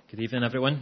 Good evening, everyone.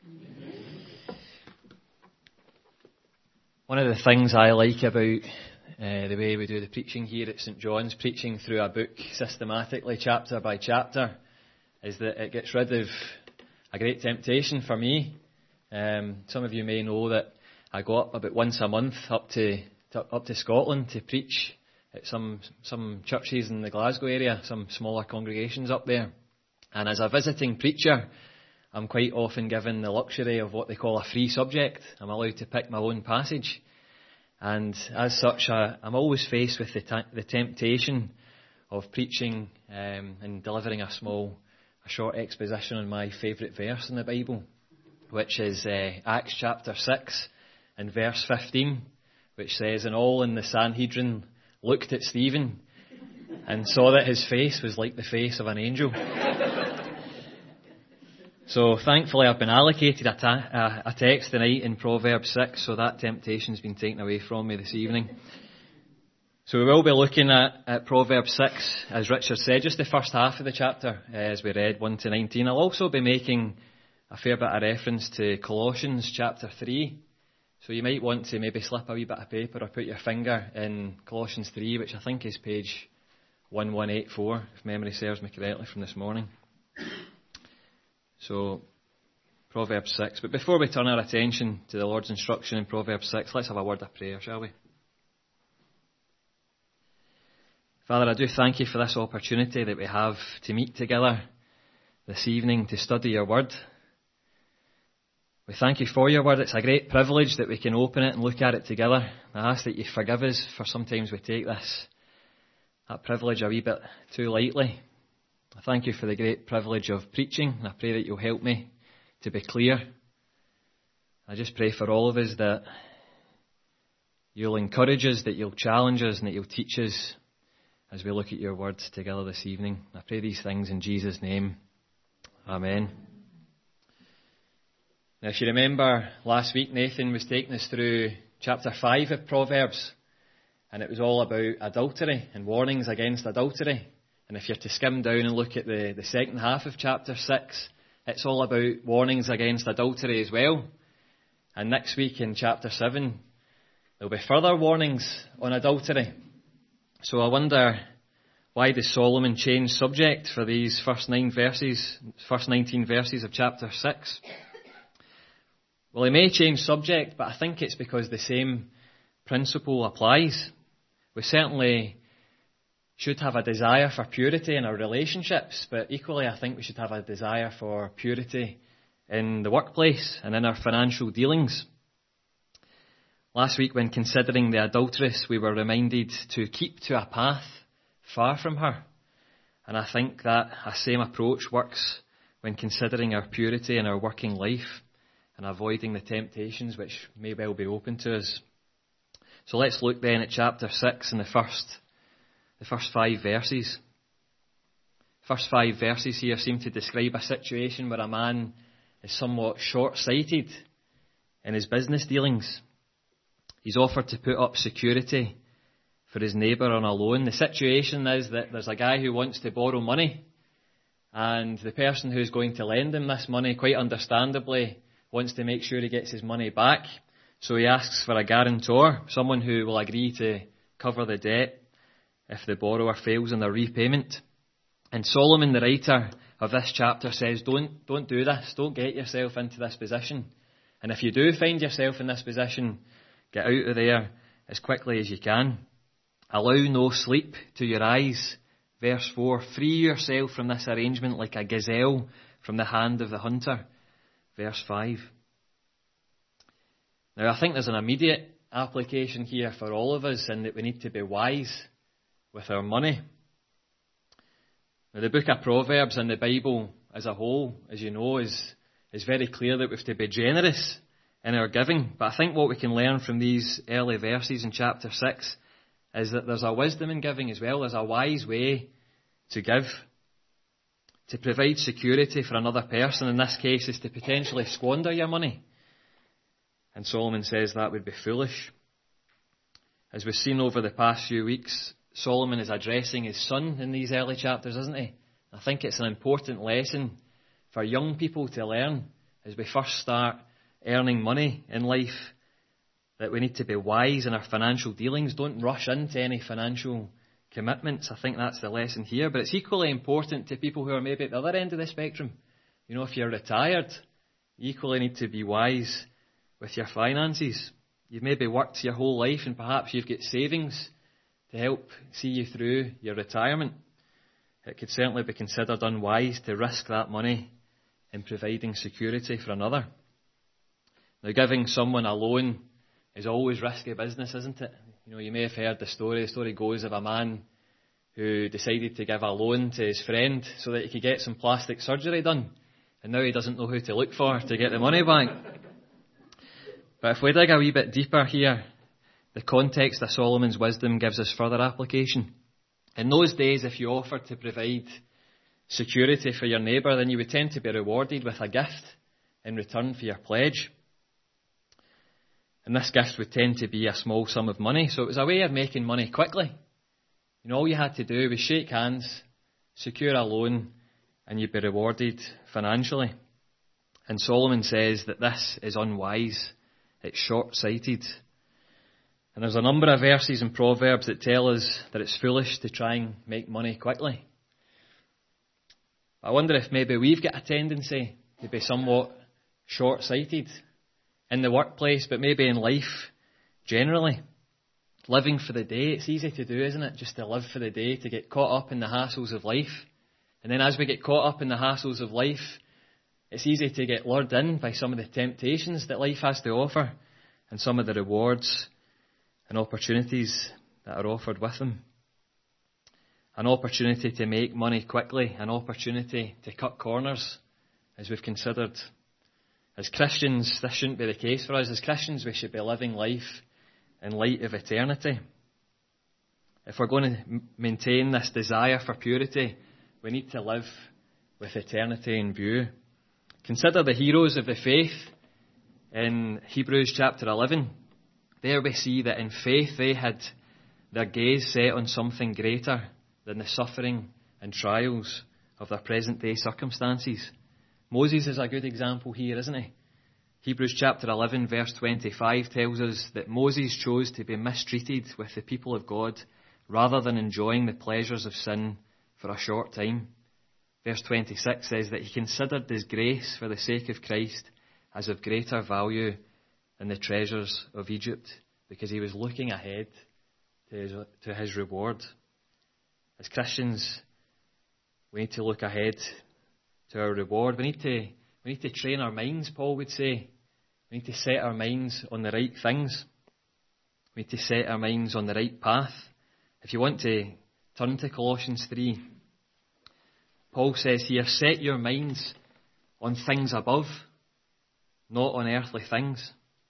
One of the things I like about the way we do the preaching here at St John's, preaching through a book systematically, chapter by chapter, is that it gets rid of a great temptation for me. Some of you may know that I go up about once a month up to Scotland to preach at some churches in the Glasgow area, some smaller congregations up there. And as a visiting preacher, I'm quite often given the luxury of what they call a free subject. I'm allowed to pick my own passage. And as such, I'm always faced with the temptation of preaching and delivering a short exposition on my favourite verse in the Bible, which is Acts chapter 6 and verse 15, which says, "And all in the Sanhedrin looked at Stephen and saw that his face was like the face of an angel." So thankfully I've been allocated a text tonight in Proverbs 6, so that temptation's been taken away from me this evening. So we will be looking at Proverbs 6, as Richard said, just the first half of the chapter, as we read 1 to 19. I'll also be making a fair bit of reference to Colossians chapter 3. So you might want to maybe slip a wee bit of paper or put your finger in Colossians 3, which I think is page 1184, if memory serves me correctly from this morning. So, Proverbs 6. But before we turn our attention to the Lord's instruction in Proverbs 6, let's have a word of prayer, shall we? Father, I do thank you for this opportunity that we have to meet together this evening to study your word. We thank you for your word. It's a great privilege that we can open it and look at it together. I ask that you forgive us for sometimes we take that privilege a wee bit too lightly. I thank you for the great privilege of preaching, and I pray that you'll help me to be clear. I just pray for all of us that you'll encourage us, that you'll challenge us, and that you'll teach us as we look at your words together this evening. I pray these things in Jesus' name. Amen. Now, if you remember, last week Nathan was taking us through chapter 5 of Proverbs, and it was all about adultery and warnings against adultery. And if you're to skim down and look at the second half of chapter 6, it's all about warnings against adultery as well. And next week in chapter 7, there'll be further warnings on adultery. So I wonder, why does Solomon change subject for these first 19 verses of chapter 6? Well, he may change subject, but I think it's because the same principle applies. We certainly should have a desire for purity in our relationships, but equally I think we should have a desire for purity in the workplace and in our financial dealings. Last week, when considering the adulteress, we were reminded to keep to a path far from her. And I think that a same approach works when considering our purity in our working life and avoiding the temptations which may well be open to us. So let's look then at chapter 6 and the first 5 verses. First 5 verses here seem to describe a situation where a man is somewhat short-sighted in his business dealings. He's offered to put up security for his neighbour on a loan. The situation is that there's a guy who wants to borrow money, and the person who's going to lend him this money, quite understandably, wants to make sure he gets his money back. So he asks for a guarantor, someone who will agree to cover the debt if the borrower fails in their repayment. And Solomon, the writer of this chapter, says, don't do this. Don't get yourself into this position. And if you do find yourself in this position, get out of there as quickly as you can. Allow no sleep to your eyes. Verse 4, free yourself from this arrangement like a gazelle from the hand of the hunter. Verse 5. Now, I think there's an immediate application here for all of us in that we need to be wise with our money. Now, the book of Proverbs and the Bible as a whole, as you know, is very clear that we have to be generous in our giving. But I think what we can learn from these early verses in chapter 6 is that there's a wisdom in giving as well. There's a wise way to give. To provide security for another person, in this case, is to potentially squander your money. And Solomon says that would be foolish. As we've seen over the past few weeks, Solomon is addressing his son in these early chapters, isn't he? I think it's an important lesson for young people to learn as we first start earning money in life, that we need to be wise in our financial dealings. Don't rush into any financial commitments. I think that's the lesson here. But it's equally important to people who are maybe at the other end of the spectrum. You know, if you're retired, you equally need to be wise with your finances. You've maybe worked your whole life and perhaps you've got savings to help see you through your retirement. It could certainly be considered unwise to risk that money in providing security for another. Now, giving someone a loan is always risky business, isn't it? You know, you may have heard the story. The story goes of a man who decided to give a loan to his friend so that he could get some plastic surgery done. And now he doesn't know who to look for to get the money back. But if we dig a wee bit deeper here, the context of Solomon's wisdom gives us further application. In those days, if you offered to provide security for your neighbour, then you would tend to be rewarded with a gift in return for your pledge. And this gift would tend to be a small sum of money. So it was a way of making money quickly. You know, all you had to do was shake hands, secure a loan, and you'd be rewarded financially. And Solomon says that this is unwise. It's short-sighted. And there's a number of verses in Proverbs that tell us that it's foolish to try and make money quickly. I wonder if maybe we've got a tendency to be somewhat short-sighted in the workplace, but maybe in life generally. Living for the day, it's easy to do, isn't it? Just to live for the day, to get caught up in the hassles of life. And then as we get caught up in the hassles of life, it's easy to get lured in by some of the temptations that life has to offer and some of the rewards and opportunities that are offered with them. An opportunity to make money quickly, an opportunity to cut corners, as we've considered. As Christians, this shouldn't be the case for us. As Christians, we should be living life in light of eternity. If we're going to maintain this desire for purity, we need to live with eternity in view. Consider the heroes of the faith in Hebrews chapter 11. There we see that in faith they had their gaze set on something greater than the suffering and trials of their present day circumstances. Moses is a good example here, isn't he? Hebrews chapter 11 verse 25 tells us that Moses chose to be mistreated with the people of God rather than enjoying the pleasures of sin for a short time. Verse 26 says that he considered disgrace for the sake of Christ as of greater value than the treasures of Egypt, because he was looking ahead to his reward. As Christians, we need to look ahead to our reward. We need to train our minds, Paul would say. We need to set our minds on the right things. We need to set our minds on the right path. If you want to turn to Colossians 3, Paul says here, set your minds on things above, not on earthly things.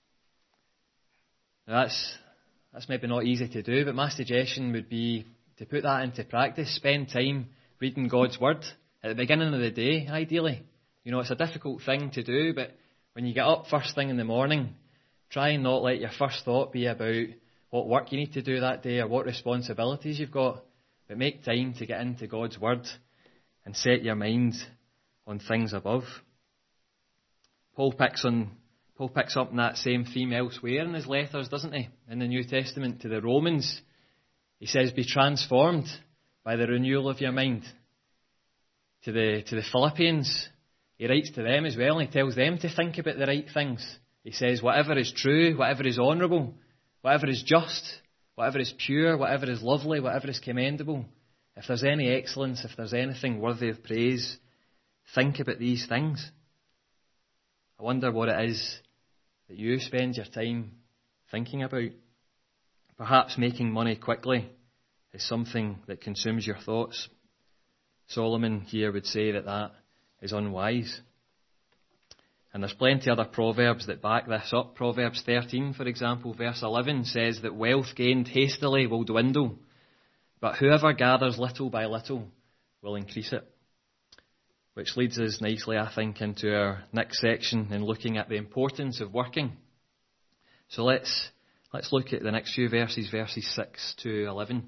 Now that's maybe not easy to do, but my suggestion would be to put that into practice. Spend time reading God's Word at the beginning of the day, ideally. You know, it's a difficult thing to do, but when you get up first thing in the morning, try and not let your first thought be about what work you need to do that day or what responsibilities you've got, but make time to get into God's Word and set your mind on things above. Paul picks up on that same theme elsewhere in his letters, doesn't he? In the New Testament to the Romans, he says, be transformed by the renewal of your mind. To the Philippians, he writes to them as well, and he tells them to think about the right things. He says, whatever is true, whatever is honourable, whatever is just, whatever is pure, whatever is lovely, whatever is commendable, if there's any excellence, if there's anything worthy of praise, think about these things. I wonder what it is that you spend your time thinking about. Perhaps making money quickly is something that consumes your thoughts. Solomon here would say that is unwise. And there's plenty other proverbs that back this up. Proverbs 13, for example, verse 11 says that wealth gained hastily will dwindle, but whoever gathers little by little will increase it. Which leads us nicely, I think, into our next section in looking at the importance of working. So let's look at the next few verses 6 to 11.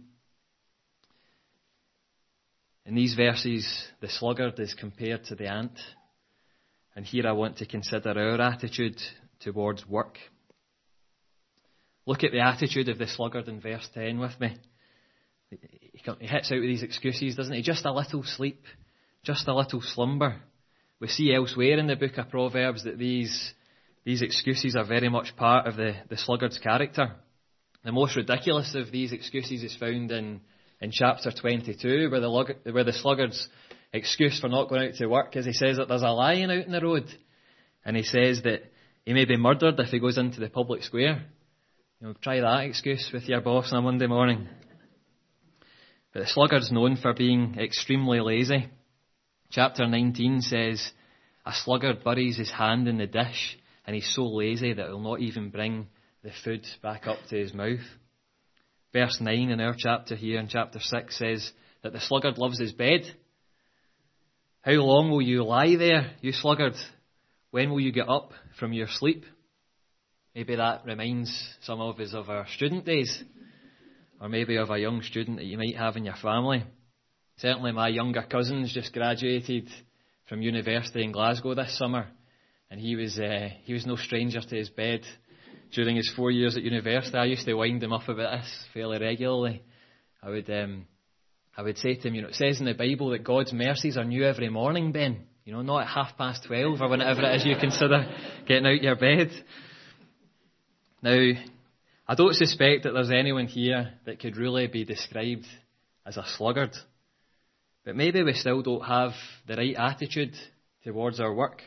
In these verses, the sluggard is compared to the ant. And here I want to consider our attitude towards work. Look at the attitude of the sluggard in verse 10 with me. He hits out with these excuses, doesn't he? Just a little sleep, just a little slumber. We see elsewhere in the book of Proverbs that these excuses are very much part of the sluggard's character. The most ridiculous of these excuses is found in chapter 22, where the sluggard's excuse for not going out to work is he says that there's a lion out in the road. And he says that he may be murdered if he goes into the public square. Try that excuse with your boss on a Monday morning. But the sluggard's known for being extremely lazy. Chapter 19 says, a sluggard buries his hand in the dish, and he's so lazy that he'll not even bring the food back up to his mouth. Verse 9 in our chapter here, in chapter 6, says that the sluggard loves his bed. How long will you lie there, you sluggard? When will you get up from your sleep? Maybe that reminds some of us of our student days, or maybe of a young student that you might have in your family. Certainly my younger cousin's just graduated from university in Glasgow this summer, and he was no stranger to his bed during his 4 years at university. I used to wind him up about this fairly regularly. I would say to him, it says in the Bible that God's mercies are new every morning, Ben. Not at 12:30 or whenever it is you consider getting out your bed. Now, I don't suspect that there's anyone here that could really be described as a sluggard. But maybe we still don't have the right attitude towards our work.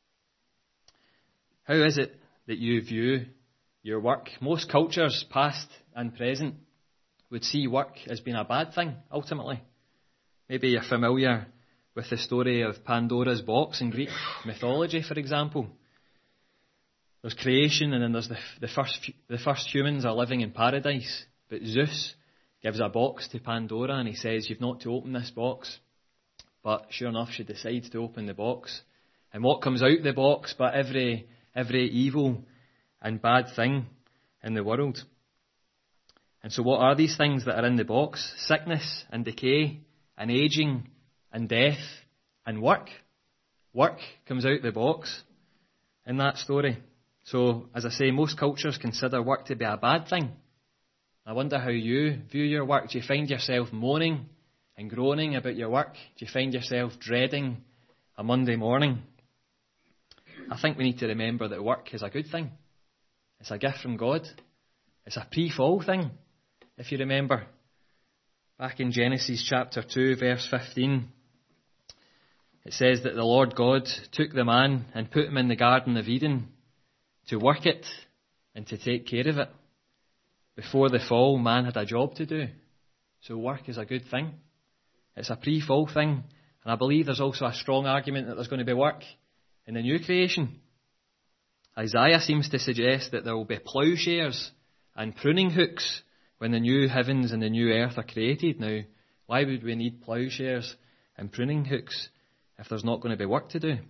How is it that you view your work? Most cultures, past and present, would see work as being a bad thing, ultimately. Maybe you're familiar with the story of Pandora's box in Greek mythology, for example. There's creation, and then there's the first humans are living in paradise. But Zeus gives a box to Pandora, and he says, you've not to open this box. But sure enough, she decides to open the box. And what comes out the box but every evil and bad thing in the world? And so what are these things that are in the box? Sickness and decay and aging and death and work. Work comes out the box in that story. So, as I say, most cultures consider work to be a bad thing. I wonder how you view your work. Do you find yourself moaning and groaning about your work? Do you find yourself dreading a Monday morning? I think we need to remember that work is a good thing. It's a gift from God. It's a pre-fall thing, if you remember. Back in Genesis chapter 2, verse 15, it says that the Lord God took the man and put him in the Garden of Eden to work it and to take care of it. Before the fall, man had a job to do. So work is a good thing. It's a pre-fall thing. And I believe there's also a strong argument that there's going to be work in the new creation. Isaiah seems to suggest that there will be plowshares and pruning hooks when the new heavens and the new earth are created. Now, why would we need plowshares and pruning hooks if there's not going to be work to do?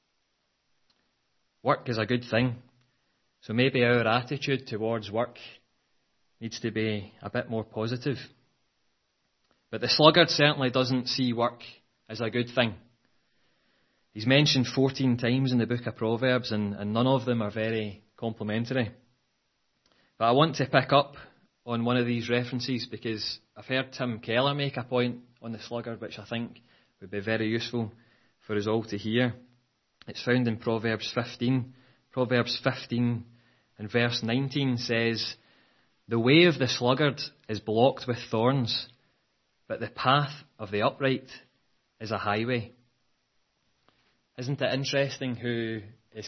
Work is a good thing. So maybe our attitude towards work needs to be a bit more positive. But the sluggard certainly doesn't see work as a good thing. He's mentioned 14 times in the book of Proverbs, and none of them are very complimentary. But I want to pick up on one of these references because I've heard Tim Keller make a point on the sluggard which I think would be very useful for us all to hear. It's found in Proverbs 15. Proverbs 15 and verse 19 says, the way of the sluggard is blocked with thorns, but the path of the upright is a highway. Isn't it interesting who's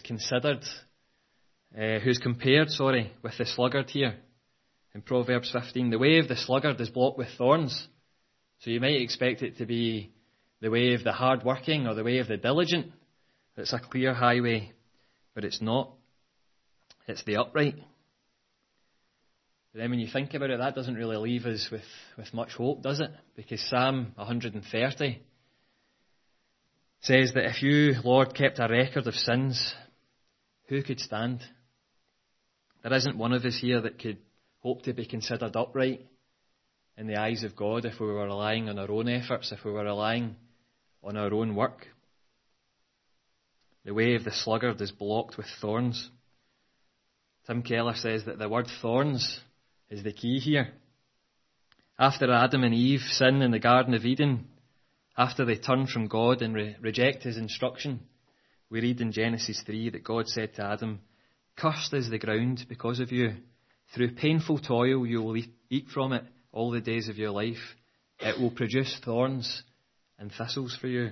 compared with the sluggard here in Proverbs 15? The way of the sluggard is blocked with thorns. So you might expect it to be the way of the hard-working or the way of the diligent. It's a clear highway, but it's not. It's the upright. But then when you think about it, that doesn't really leave us with much hope, does it? Because Psalm 130 says that if you, Lord, kept a record of sins, who could stand? There isn't one of us here that could hope to be considered upright in the eyes of God if we were relying on our own efforts, if we were relying on our own work. The way of the sluggard is blocked with thorns. Tim Keller says that the word thorns is the key here. After Adam and Eve sin in the Garden of Eden, after they turn from God and reject his instruction, we read in Genesis 3 that God said to Adam, "Cursed is the ground because of you. Through painful toil you will eat from it all the days of your life. It will produce thorns and thistles for you."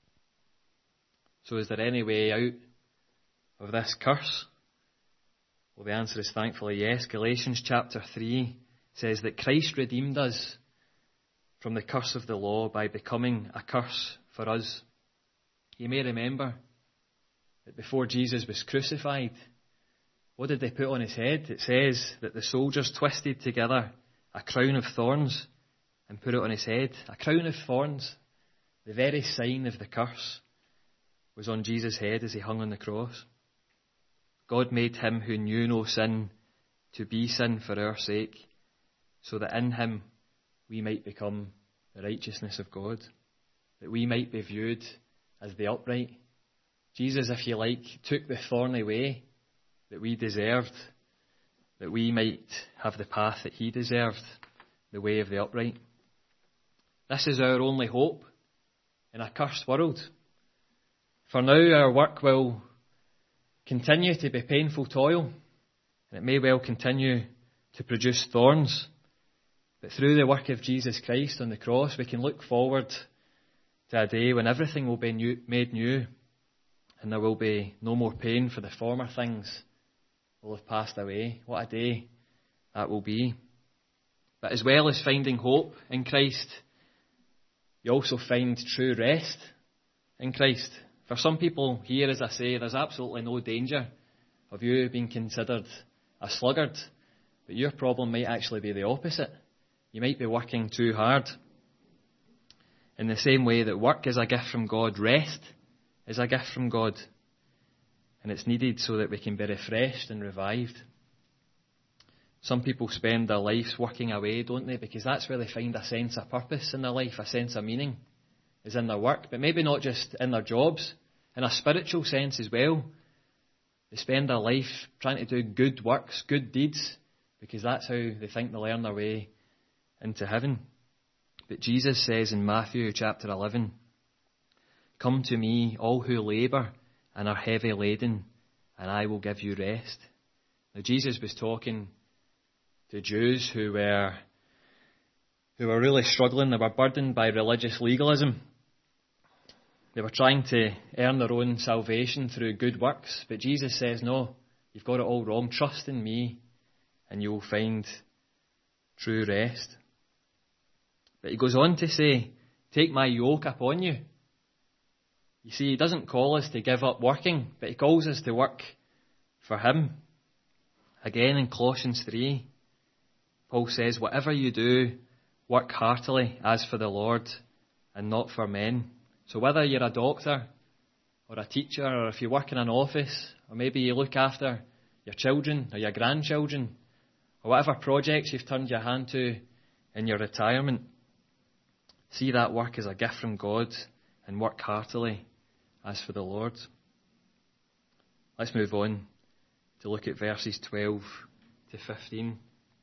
So is there any way out of this curse? Well, the answer is thankfully yes. Galatians chapter 3 says that Christ redeemed us from the curse of the law by becoming a curse for us. You may remember that before Jesus was crucified, what did they put on his head? It says that the soldiers twisted together a crown of thorns and put it on his head. A crown of thorns, the very sign of the curse, was on Jesus' head as he hung on the cross. God made him who knew no sin to be sin for our sake, so that in him we might become the righteousness of God, that we might be viewed as the upright. Jesus, if you like, took the thorny way that we deserved, that we might have the path that he deserved, the way of the upright. This is our only hope in a cursed world. For now, our work will continue to be painful toil, and it may well continue to produce thorns. But through the work of Jesus Christ on the cross, we can look forward to a day when everything will be made new, and there will be no more pain, for the former things will have passed away. What a day that will be. But as well as finding hope in Christ, you also find true rest in Christ. For some people here, as I say, there's absolutely no danger of you being considered a sluggard, but your problem might actually be the opposite. You might be working too hard. In the same way that work is a gift from God, rest is a gift from God, and it's needed so that we can be refreshed and revived. Some people spend their lives working away, don't they? Because that's where they find a sense of purpose in their life, a sense of meaning, is in their work, but maybe not just in their jobs, in a spiritual sense as well. They spend their life trying to do good works, good deeds, because that's how they think they'll earn their way into heaven. But Jesus says in Matthew chapter 11, "Come to me, all who labour and are heavy laden, and I will give you rest." Now, Jesus was talking to Jews who were really struggling. They were burdened by religious legalism. They were trying to earn their own salvation through good works. But Jesus says, no, you've got it all wrong. Trust in me and you will find true rest. But he goes on to say, take my yoke upon you. You see, he doesn't call us to give up working, but he calls us to work for him. Again in Colossians 3, Paul says, whatever you do, work heartily as for the Lord and not for men. So whether you're a doctor or a teacher, or if you work in an office, or maybe you look after your children or your grandchildren, or whatever projects you've turned your hand to in your retirement, see that work as a gift from God and work heartily as for the Lord. Let's move on to look at verses 12 to 15.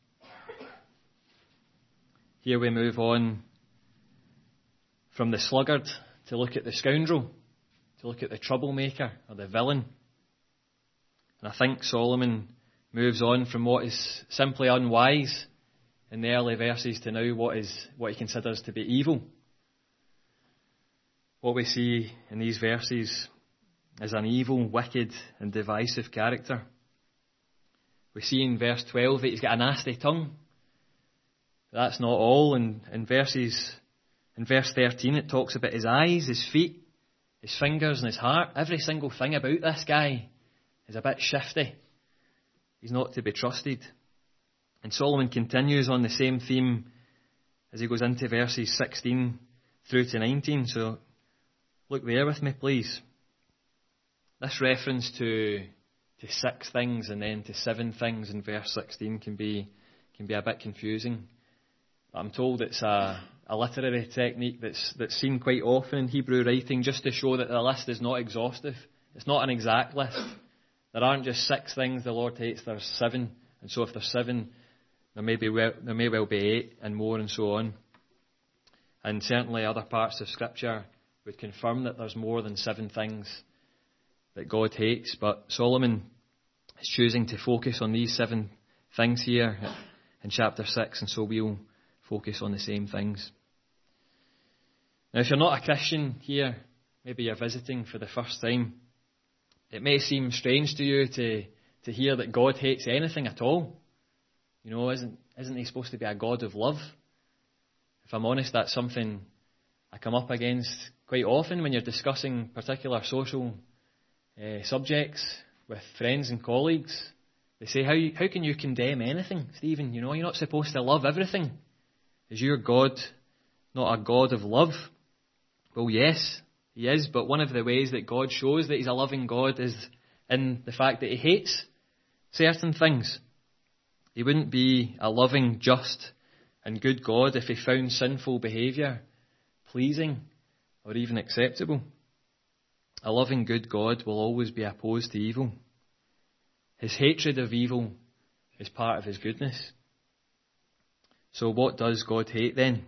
Here we move on from the sluggard to look at the scoundrel, to look at the troublemaker or the villain. And I think Solomon moves on from what is simply unwise in the early verses to now what he considers to be evil. What we see in these verses is an evil, wicked and divisive character. We see in verse 12 that he's got a nasty tongue. That's not all. In verse 13 it talks about his eyes, his feet, his fingers and his heart. Every single thing about this guy is a bit shifty. He's not to be trusted. And Solomon continues on the same theme as he goes into verses 16 through to 19. So look there with me, please. This reference to 6 things and then to 7 things in verse 16 can be a bit confusing. But I'm told it's a literary technique that's seen quite often in Hebrew writing, just to show that the list is not exhaustive. It's not an exact list. There aren't just 6 things the Lord hates, there's 7. And so if there's 7, there may well be 8 and more and so on. And certainly other parts of Scripture would confirm that there's more than 7 things that God hates. But Solomon is choosing to focus on these 7 things here in chapter 6, and so we'll focus on the same things. Now, if you're not a Christian here, maybe you're visiting for the first time, it may seem strange to you to hear that God hates anything at all. You know, isn't he supposed to be a God of love? If I'm honest, that's something I come up against quite often when you're discussing particular social subjects with friends and colleagues. They say, how can you condemn anything, Stephen? You know, you're not supposed to love everything. Is your God not a God of love? Well, yes, he is, but one of the ways that God shows that he's a loving God is in the fact that he hates certain things. He wouldn't be a loving, just, and good God if he found sinful behaviour pleasing or even acceptable. A loving, good God will always be opposed to evil. His hatred of evil is part of his goodness. So what does God hate then?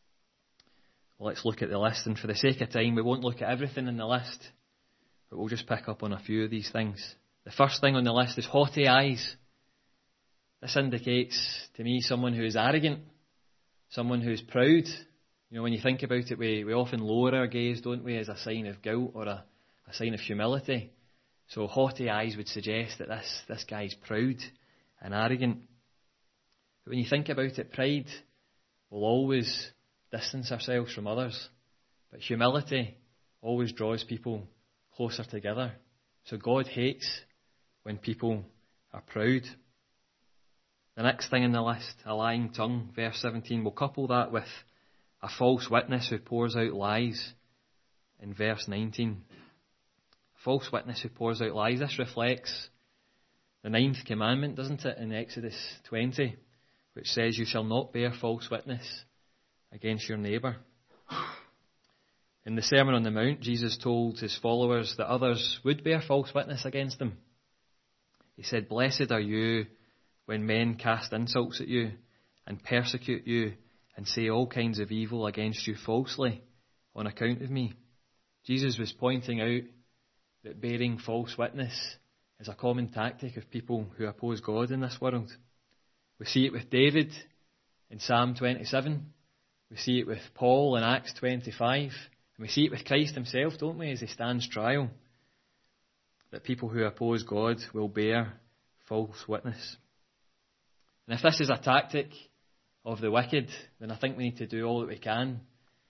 Well, let's look at the list, and for the sake of time, we won't look at everything in the list, but we'll just pick up on a few of these things. The first thing on the list is haughty eyes. This indicates to me someone who is arrogant, someone who is proud. You know, when you think about it, we often lower our gaze, don't we, as a sign of guilt or a sign of humility. So haughty eyes would suggest that this guy's proud and arrogant. But when you think about it, pride will always distance ourselves from others. But humility always draws people closer together. So God hates when people are proud. The next thing in the list, a lying tongue, verse 17. We'll couple that with a false witness who pours out lies in verse 19. A false witness who pours out lies. This reflects the 9th commandment, doesn't it, in Exodus 20, which says, "You shall not bear false witness against your neighbour." In the Sermon on the Mount, Jesus told his followers that others would bear false witness against them. He said, "Blessed are you when men cast insults at you and persecute you and say all kinds of evil against you falsely on account of me." Jesus was pointing out that bearing false witness is a common tactic of people who oppose God in this world. We see it with David in Psalm 27. We see it with Paul in Acts 25. And we see it with Christ himself, don't we, as he stands trial. That people who oppose God will bear false witness. And if this is a tactic of the wicked, then I think we need to do all that we can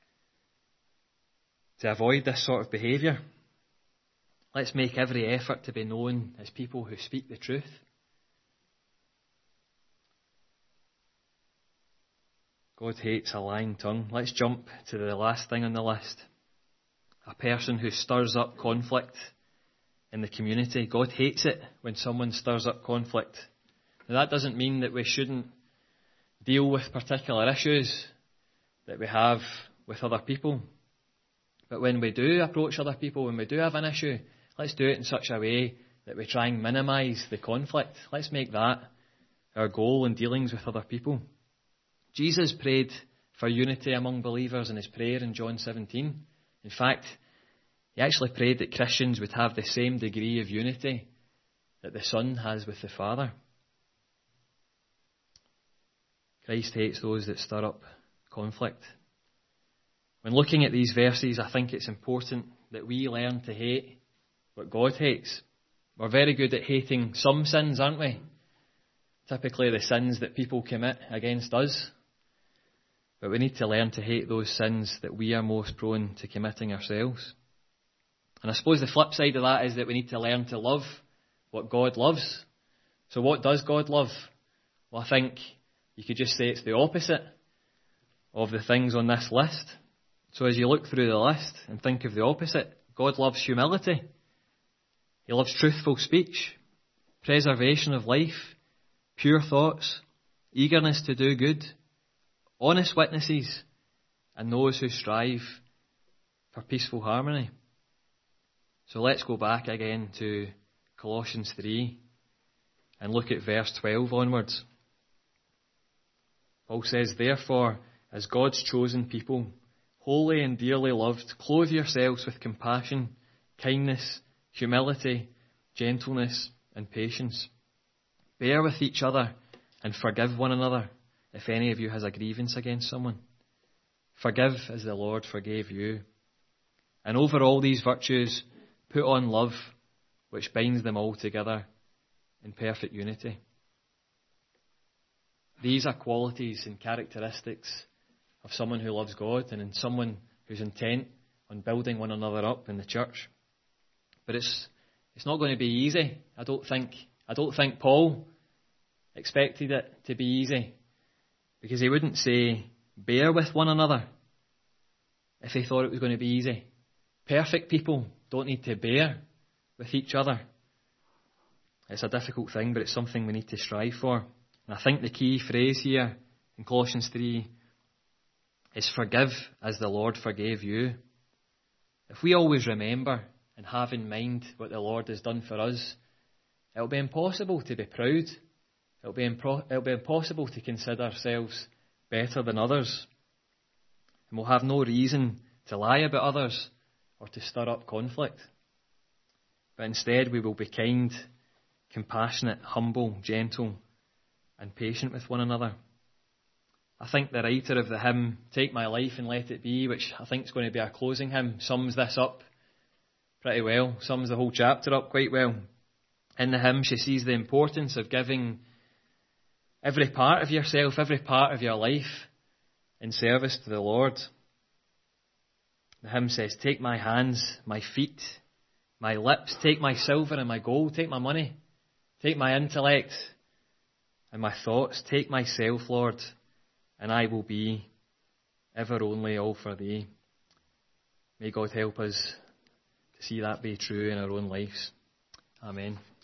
to avoid this sort of behaviour. Let's make every effort to be known as people who speak the truth. God hates a lying tongue. Let's jump to the last thing on the list. A person who stirs up conflict in the community. God hates it when someone stirs up conflict. Now, that doesn't mean that we shouldn't deal with particular issues that we have with other people. But when we do approach other people, when we do have an issue, let's do it in such a way that we try and minimise the conflict. Let's make that our goal in dealings with other people. Jesus prayed for unity among believers in his prayer in John 17. In fact, he actually prayed that Christians would have the same degree of unity that the Son has with the Father. Christ hates those that stir up conflict. When looking at these verses, I think it's important that we learn to hate what God hates. We're very good at hating some sins, aren't we? Typically the sins that people commit against us. But we need to learn to hate those sins that we are most prone to committing ourselves. And I suppose the flip side of that is that we need to learn to love what God loves. So what does God love? Well, I think you could just say it's the opposite of the things on this list. So as you look through the list and think of the opposite, God loves humility. He loves truthful speech, preservation of life, pure thoughts, eagerness to do good, honest witnesses, and those who strive for peaceful harmony. So let's go back again to Colossians 3 and look at verse 12 onwards. Paul says, "Therefore, as God's chosen people, holy and dearly loved, clothe yourselves with compassion, kindness, humility, gentleness, and patience. Bear with each other and forgive one another if any of you has a grievance against someone. Forgive as the Lord forgave you. And over all these virtues, put on love, which binds them all together in perfect unity." These are qualities and characteristics of someone who loves God and in someone who's intent on building one another up in the church. But it's not going to be easy. I don't think Paul expected it to be easy, because he wouldn't say, "Bear with one another," if he thought it was going to be easy. Perfect people don't need to bear with each other. It's a difficult thing, but it's something we need to strive for. And I think the key phrase here in Colossians 3 is "forgive as the Lord forgave you." If we always remember and have in mind what the Lord has done for us, it'll be impossible to be proud. It'll be impossible to consider ourselves better than others. And we'll have no reason to lie about others or to stir up conflict. But instead we will be kind, compassionate, humble, gentle, and patient with one another. I think the writer of the hymn, "Take My Life and Let It Be," which I think is going to be our closing hymn, sums this up pretty well, sums the whole chapter up quite well. In the hymn, she sees the importance of giving every part of yourself, every part of your life in service to the Lord. The hymn says, "Take my hands, my feet, my lips, take my silver and my gold, take my money, take my intellect and my thoughts, take myself, Lord, and I will be ever only all for thee." May God help us to see that be true in our own lives. Amen.